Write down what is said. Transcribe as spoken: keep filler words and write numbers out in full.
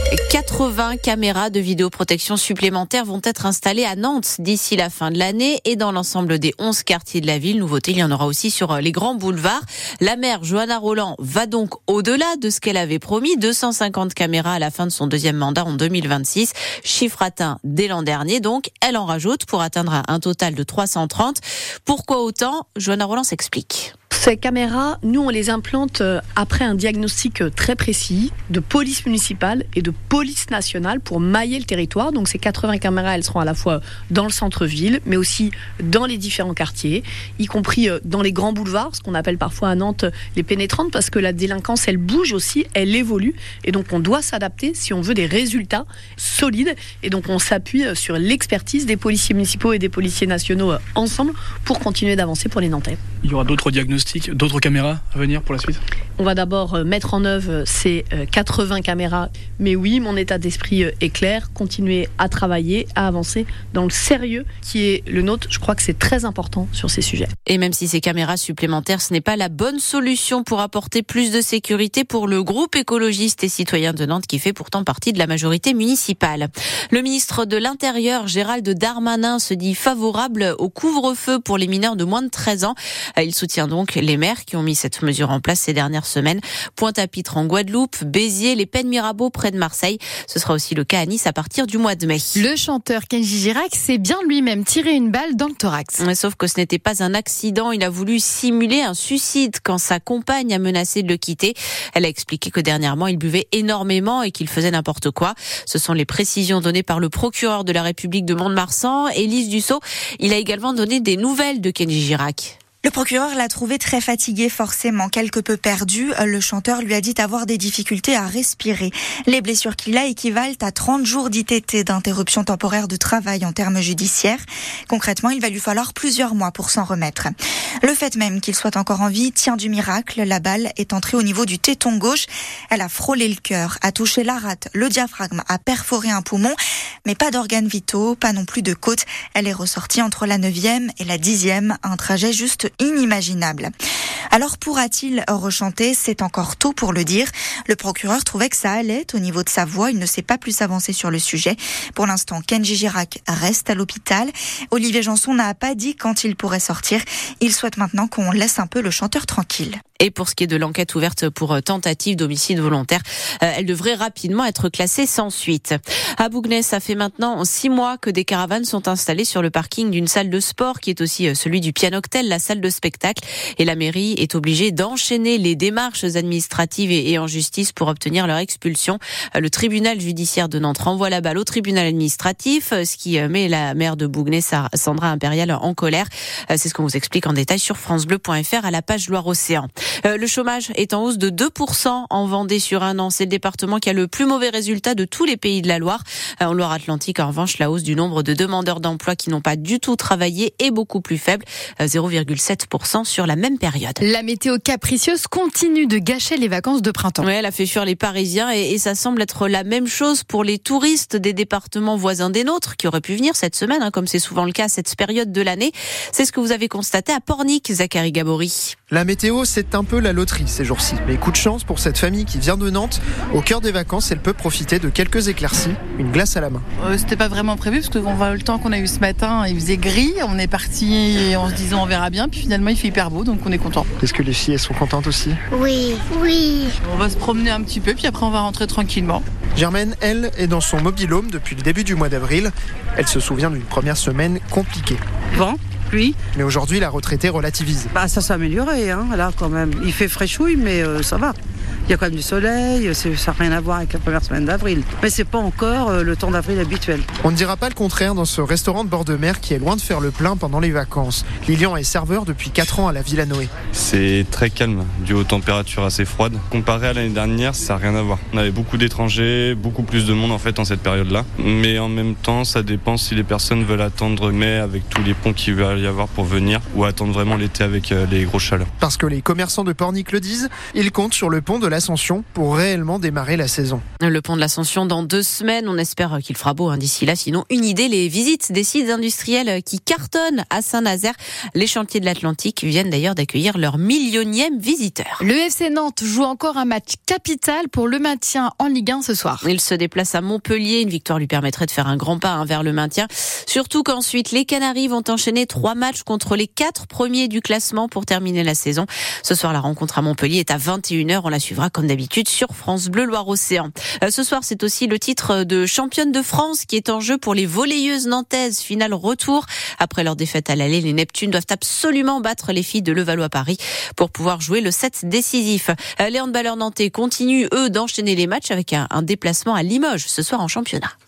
quatre-vingts caméras de vidéoprotection supplémentaires vont être installées à Nantes d'ici la fin de l'année et dans l'ensemble des onze quartiers de la ville. Nouveauté, il y en aura aussi sur les grands boulevards. La maire Johanna Rolland va donc au-delà de ce qu'elle avait promis. deux cent cinquante caméras à la fin de son deuxième mandat en deux mille vingt-six. Chiffre atteint dès l'an dernier. Donc, elle en rajoute pour atteindre un total de trois cent trente. Pourquoi autant ? Johanna Rolland s'explique. Ces caméras, nous, on les implante après un diagnostic très précis de police municipale et de police nationale pour mailler le territoire. Donc ces quatre-vingts caméras, elles seront à la fois dans le centre-ville, mais aussi dans les différents quartiers, y compris dans les grands boulevards, ce qu'on appelle parfois à Nantes les pénétrantes, parce que la délinquance, elle bouge aussi, elle évolue. Et donc on doit s'adapter si on veut des résultats solides. Et donc on s'appuie sur l'expertise des policiers municipaux et des policiers nationaux ensemble pour continuer d'avancer pour les Nantais. Il y aura d'autres diagnostics, d'autres caméras à venir pour la suite ? On va d'abord mettre en œuvre ces quatre-vingts caméras. Mais oui, mon état d'esprit est clair, continuer à travailler, à avancer dans le sérieux qui est le nôtre. Je crois que c'est très important sur ces sujets. Et même si ces caméras supplémentaires, ce n'est pas la bonne solution pour apporter plus de sécurité pour le groupe écologiste et citoyen de Nantes qui fait pourtant partie de la majorité municipale. Le ministre de l'Intérieur, Gérald Darmanin, se dit favorable au couvre-feu pour les mineurs de moins de treize ans. Il soutient donc les maires qui ont mis cette mesure en place ces dernières semaines. Pointe-à-Pitre en Guadeloupe, Béziers, les Pennes Mirabeau près de Marseille. Ce sera aussi le cas à Nice à partir du mois de mai. Le chanteur Kenji Girac s'est bien lui-même tiré une balle dans le thorax. Sauf que ce n'était pas un accident. Il a voulu simuler un suicide quand sa compagne a menacé de le quitter. Elle a expliqué que dernièrement, il buvait énormément et qu'il faisait n'importe quoi. Ce sont les précisions données par le procureur de la République de Mont-de-Marsan, Élise Dussault. Il a également donné des nouvelles de Kenji Girac. Le procureur l'a trouvé très fatigué, forcément, quelque peu perdu. Le chanteur lui a dit avoir des difficultés à respirer. Les blessures qu'il a équivalent à trente jours d'I T T, d'interruption temporaire de travail en termes judiciaires. Concrètement, il va lui falloir plusieurs mois pour s'en remettre. Le fait même qu'il soit encore en vie tient du miracle. La balle est entrée au niveau du téton gauche. Elle a frôlé le cœur, a touché la rate, le diaphragme, a perforé un poumon, mais pas d'organes vitaux, pas non plus de côte. Elle est ressortie entre la neuvième et la dixième, un trajet juste inimaginable. Alors pourra-t-il rechanter ? C'est encore tôt pour le dire. Le procureur trouvait que ça allait au niveau de sa voix. Il ne sait pas plus avancer sur le sujet. Pour l'instant, Kenji Girac reste à l'hôpital. Olivier Janson n'a pas dit quand il pourrait sortir. Il souhaite maintenant qu'on laisse un peu le chanteur tranquille. Et pour ce qui est de l'enquête ouverte pour tentative d'homicide volontaire, euh, elle devrait rapidement être classée sans suite. À Bougnay, ça fait maintenant six mois que des caravanes sont installées sur le parking d'une salle de sport qui est aussi celui du Pianoctel, la salle de spectacle. Et la mairie est obligée d'enchaîner les démarches administratives et, et en justice pour obtenir leur expulsion. Le tribunal judiciaire de Nantes renvoie la balle au tribunal administratif, ce qui met la maire de Bougnay, Sandra Impérial, en colère. C'est ce qu'on vous explique en détail sur francebleu point fr à la page Loire-Océan. Euh, le chômage est en hausse de deux pour cent en Vendée sur un an. C'est le département qui a le plus mauvais résultat de tous les pays de la Loire. Euh, en Loire-Atlantique, en revanche, la hausse du nombre de demandeurs d'emploi qui n'ont pas du tout travaillé est beaucoup plus faible, euh, zéro virgule sept pour cent sur la même période. La météo capricieuse continue de gâcher les vacances de printemps. Ouais, elle a fait fuir les Parisiens et, et ça semble être la même chose pour les touristes des départements voisins des nôtres qui auraient pu venir cette semaine, hein, comme c'est souvent le cas à cette période de l'année. C'est ce que vous avez constaté à Pornic, Zachary Gabory. La météo, c'est un peu la loterie ces jours-ci. Mais coup de chance pour cette famille qui vient de Nantes. Au cœur des vacances, elle peut profiter de quelques éclaircies, une glace à la main. Euh, c'était pas vraiment prévu parce que on voit le temps qu'on a eu ce matin, il faisait gris. On est parti en se disant on verra bien. Puis finalement, il fait hyper beau, donc on est content. Est-ce que les filles, elles sont contentes aussi ? Oui, oui. On va se promener un petit peu, puis après on va rentrer tranquillement. Germaine, elle, est dans son mobil-home depuis le début du mois d'avril. Elle se souvient d'une première semaine compliquée. Vent, pluie. Mais aujourd'hui, la retraitée relativise. Bah, ça s'est amélioré, hein, là, quand même. Il fait fraîchouille, mais euh, ça va. Il y a quand même du soleil, ça n'a rien à voir avec la première semaine d'avril. Mais c'est pas encore euh, le temps d'avril habituel. On ne dira pas le contraire dans ce restaurant de bord de mer qui est loin de faire le plein pendant les vacances. Lilian est serveur depuis quatre ans à la Villa Noé. C'est très calme, dû aux températures assez froides. Comparé à l'année dernière, ça n'a rien à voir. On avait beaucoup d'étrangers, beaucoup plus de monde en fait en cette période-là. Mais en même temps, ça dépend si les personnes veulent attendre mai avec tous les ponts qu'il va y avoir pour venir ou attendre vraiment l'été avec les grosses chaleurs. Parce que les commerçants de Pornic le disent, ils comptent sur le pont de la l'Ascension pour réellement démarrer la saison. Le pont de l'Ascension dans deux semaines. On espère qu'il fera beau hein, d'ici là. Sinon, une idée, les visites des sites industriels qui cartonnent à Saint-Nazaire. Les chantiers de l'Atlantique viennent d'ailleurs d'accueillir leur millionième visiteur. Le F C Nantes joue encore un match capital pour le maintien en Ligue un ce soir. Il se déplace à Montpellier. Une victoire lui permettrait de faire un grand pas hein, vers le maintien. Surtout qu'ensuite, les Canaries vont enchaîner trois matchs contre les quatre premiers du classement pour terminer la saison. Ce soir, la rencontre à Montpellier est à vingt et une heures. On la suivra comme d'habitude sur France Bleu Loire-Océan. Euh, ce soir, c'est aussi le titre de championne de France qui est en jeu pour les volleyeuses nantaises. Finale retour. Après leur défaite à l'aller, les Neptunes doivent absolument battre les filles de Levallois-Paris pour pouvoir jouer le set décisif. Euh, les handballeurs nantais continuent, eux, d'enchaîner les matchs avec un, un déplacement à Limoges ce soir en championnat.